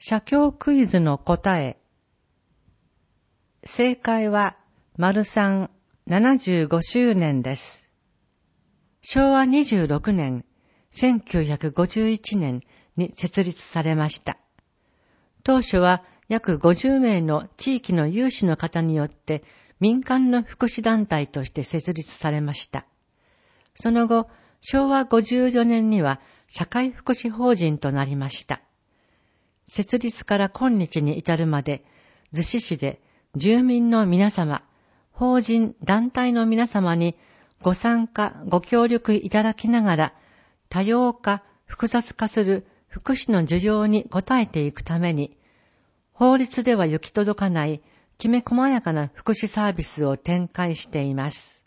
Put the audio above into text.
写経クイズの答え。正解は、3、75周年です。昭和26年、1951年に設立されました。当初は約50名の地域の有志の方によって民間の福祉団体として設立されました。その後、昭和54年には社会福祉法人となりました。設立から今日に至るまで、逗子市で住民の皆様、法人団体の皆様にご参加、ご協力いただきながら、多様化、複雑化する福祉の需要に応えていくために、法律では行き届かないきめ細やかな福祉サービスを展開しています。